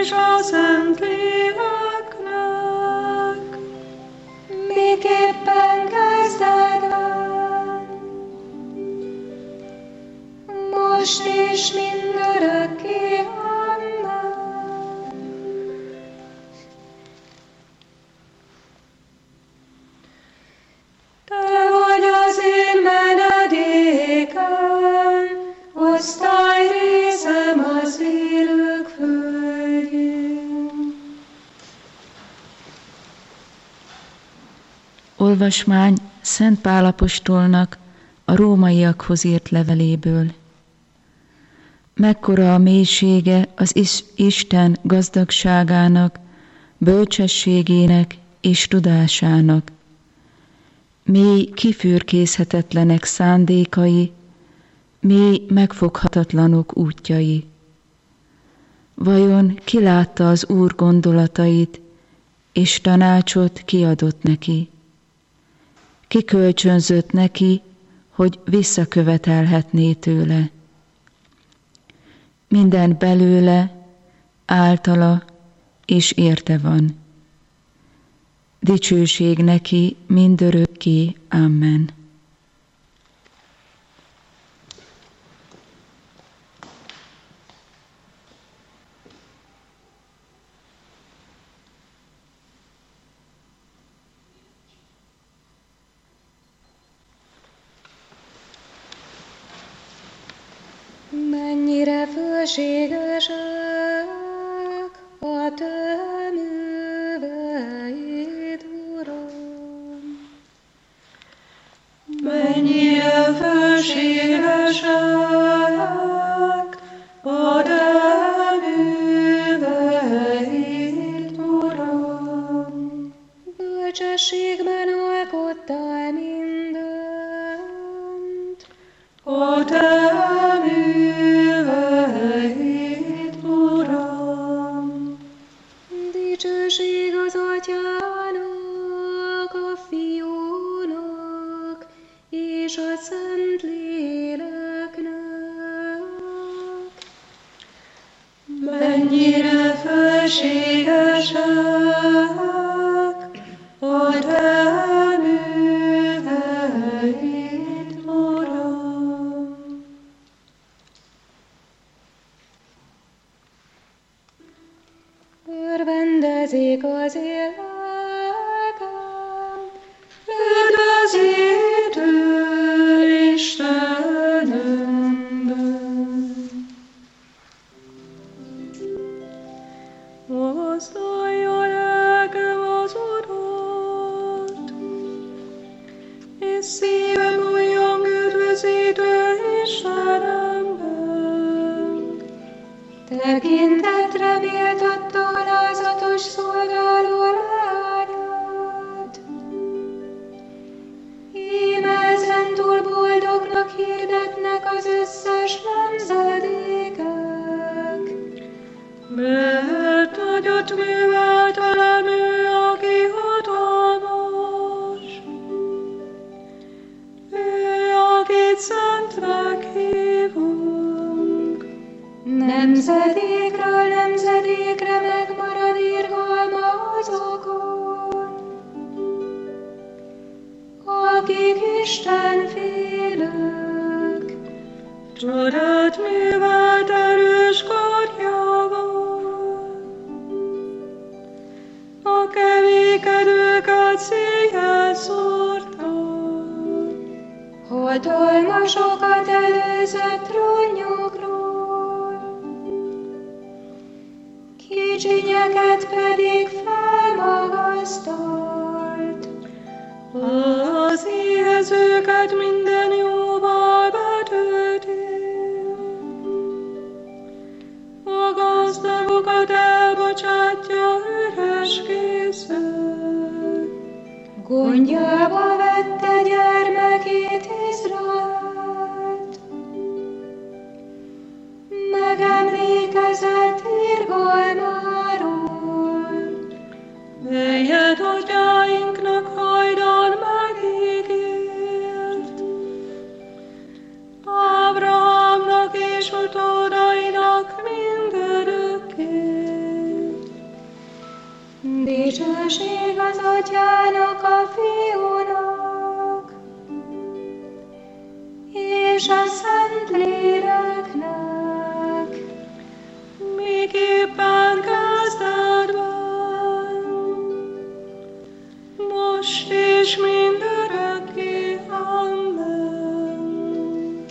és a Szentléleknek. Miképpen kezdetben, most és mindörökké. Amen. Te vagy az én menedékem, osztályrészem az élők földjén. Olvasmány Szent Pál apostolnak a rómaiakhoz írt leveléből. Mekkora a mélysége az Isten gazdagságának, bölcsességének és tudásának. Mély kifürkészhetetlenek szándékai, mély megfoghatatlanok útjai. Vajon ki látta az Úr gondolatait, és tanácsot kiadott neki? Ki kölcsönzött neki, hogy visszakövetelhetné tőle? Minden belőle, általa és érte van. Dicsőség neki mindörökké. Amen. Mennyire fölségesek a te műveid, Uram! Mennyire fölségesek a te műveid, Uram! Bölcsességben alkottál mindent, a te műveid, Uram! dicsőség az Atyának, a Fiúnak és a Szentléleknek. Mennyire fölségesek a te műveid, Uram! Örvendezik az élek, Üdvözítő Istenemben! Magasztalja lelkem az Urat, és szívem újjong üdvözítő Istenemben. tekintetre méltatta alázatos szolgáló lányát. Íme ezentúl boldognak hirdetnek az összes nemzedékek. Mert nagyot művelt velem ő, aki hatalmas, ő, akit szentnek hívunk. Nemzedékről nemzedékre megmarad irgalma azokon, akik Isten félők. Csodát művelt erős karjával, a kevékedőket széjjel szórta. Hatalmasokat előzött trónjukról, kicsinyeket pedig felmagasztalt. Az éhezőket minden jóval betölti, a gazdagokat elbocsátja üres kézzel. Gondjába vette gyermekét Izraelt, megemlékezett irgalmáról, melyet atyáinknak hajdan megígért, Ábrahámnak és utódainak mindörökké. Dicsőség az Atyának, a Fiúnak, és a Szentléleknek, miképpen kezdetben, most és mindörökké. Amen.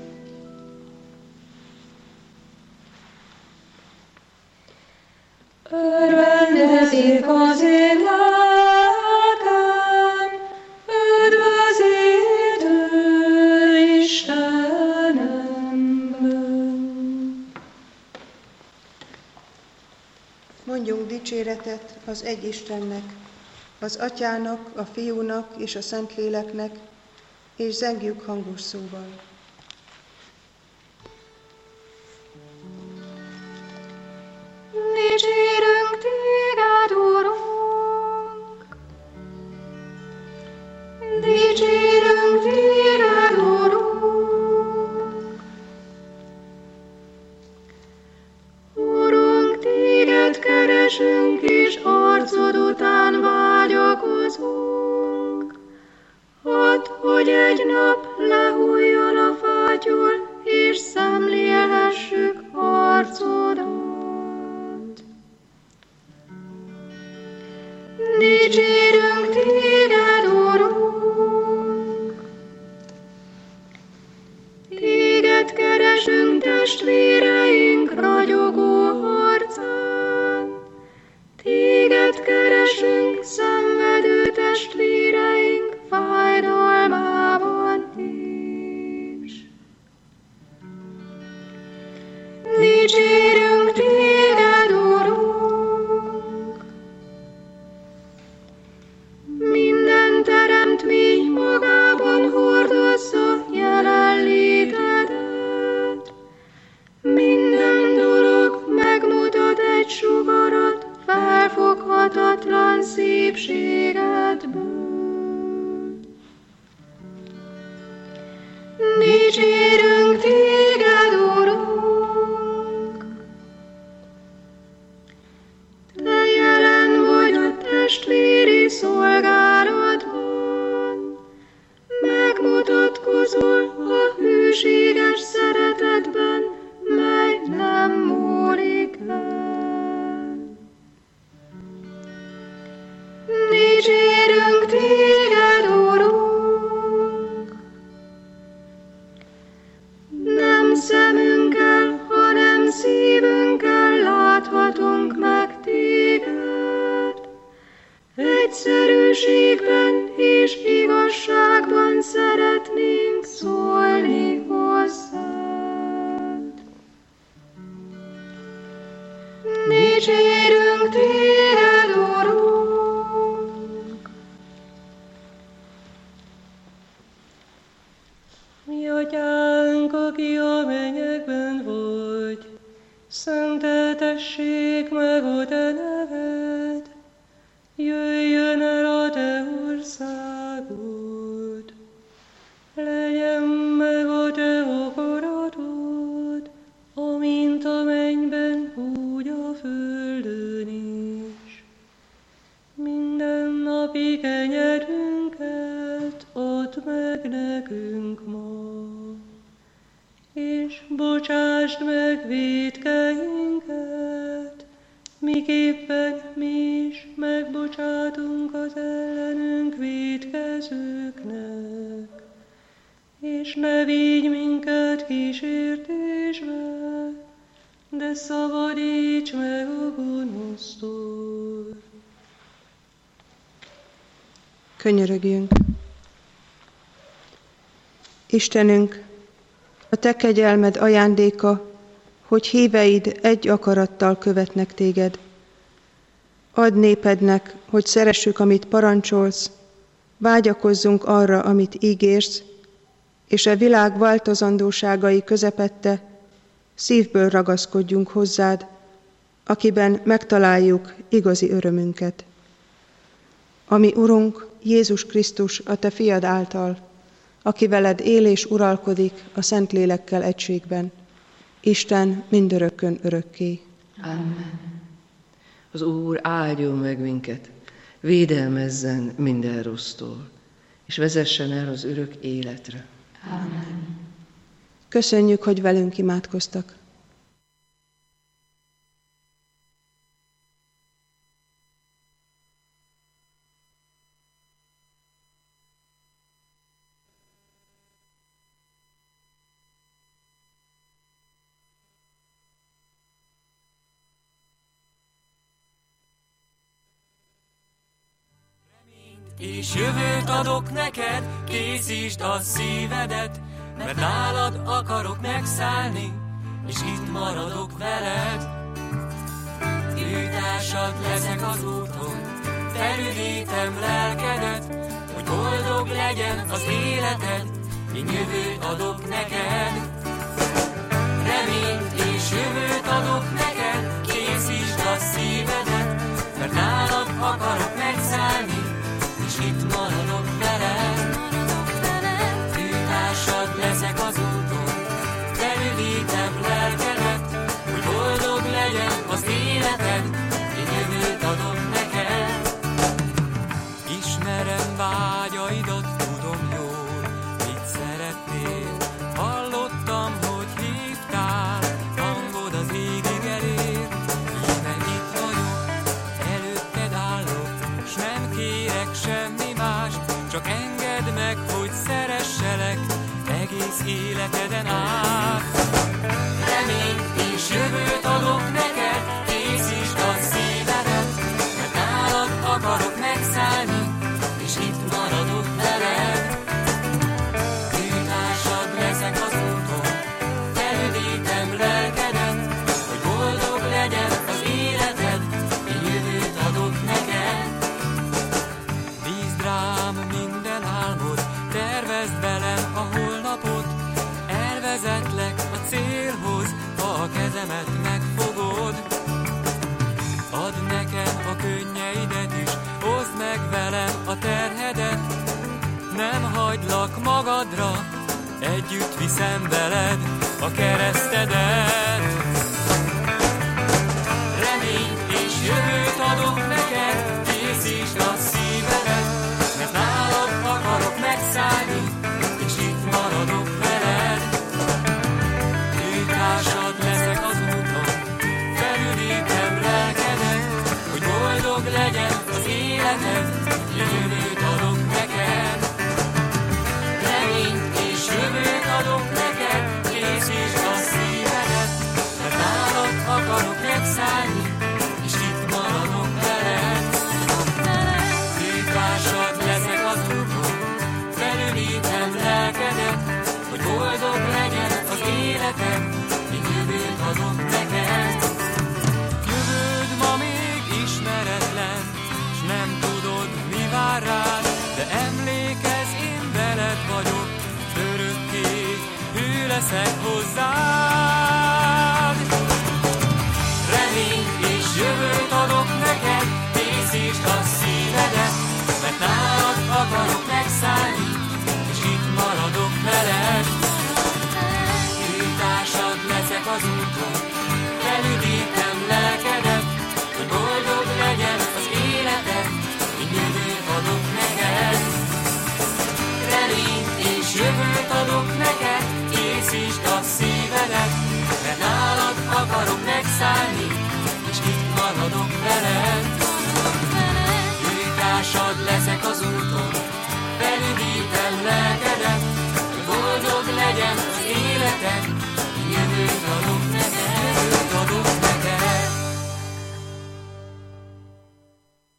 Örvendezik az én lelkem, üdvözítő Istenemből. Mondjunk dicséretet az egy Istennek, az Atyának, a Fiúnak és a Szentléleknek, és zengjük hangos szóval. Dicsérünk téged, Urunk! Dicsérünk téged, Urunk! Urunk, téged keresünk, és arcod után vágyakozunk. Add, hogy egy nap lehújjon a fátyol, és szemlélhessük arcodat. Dicsérünk téged, Urunk! Téged keresünk, testvéreink ragyogó harcán. Téged keresünk, szenvedő testvéreink fájdalmában is. Dicsérünk téged, Urunk! Minden teremtmény magában hordozza jelenlétedet. Minden dolog megmutat egy sugarat felfoghatatlan szépségedből. Dicsérünk téged, Urunk! Te jelen vagy a testvéri szolgálatban, megmutatkozol a hűséges szeretetben, mely nem múlik el. Dicsérünk téged, Urunk! Nem szemünkkel, hanem szívünkkel láthatunk meg téged. Egyszerűségben és igazságban szeretnénk szólni hozzád. Dicsérünk téged, Urunk! Mi Atyánk, aki a mennyekben vagy, szenteltessék meg a te neved, jöjjön el a te országod, legyen meg a te akaratod, amint a mennyben, úgy a földön is. Minden napi kenyerünket add meg nekünk ma, és bocsásd meg vétkeinket, miképpen mi is megbocsátunk az ellenünk vétkezőknek. És ne vigy minket kísértésbe, de szabadíts meg a gonosztól. Könyörögjünk! Istenünk, a te kegyelmed ajándéka, hogy híveid egy akarattal követnek téged. Add népednek, hogy szeressük, amit parancsolsz, vágyakozzunk arra, amit ígérsz, és a világ változandóságai közepette szívből ragaszkodjunk hozzád, akiben megtaláljuk igazi örömünket. Ami Urunk, Jézus Krisztus, a te fiad által, aki veled él és uralkodik a Szentlélekkel egységben, Isten mindörökkön örökké. Amen. Az Úr áldjon meg minket, védelmezzen minden rossztól, és vezessen el az örök életre. Amen. Köszönjük, hogy velünk imádkoztak. És jövőt adok neked, készítsd a szívedet, mert nálad akarok megszállni, és itt maradok veled. Tűtársad leszek az úton, felüdítem lelkedet, hogy boldog legyen az életed, én jövőt adok neked. Reményt és jövőt adok neked, készítsd a szívedet, mert nálad akarok megszállni, és itt maradok veled. Tűtársad leszek az úton, felüdítem lelkedet, hogy boldog legyen az életed, én jövőt adok neked. Ismerem vágyaidat, tudom jól, mit szeretnél. Hallottam, hogy hívtál, hangod az égig elér. Íme itt vagyok, előtted állok, s nem kérek semmi mást, csak engedd meg, hogy szeresselek egész életeden át. Reményt és jövőt adok neked, készítsd a szívedet, mert nálad akarok megszállni, és itt maradok veled. Tűtársad leszek az úton, felüdítem lelkedet, hogy boldog legyen az életed, én jövőt adok neked. Bízd rám minden álmod, tervezd velem a holnapot, elvezetlek a célhoz, ha a kezemet megfogod. Add nekem a könnyeidet is, hozd meg velem a terhedet, nem hagylak magadra, együtt viszem veled a keresztedet.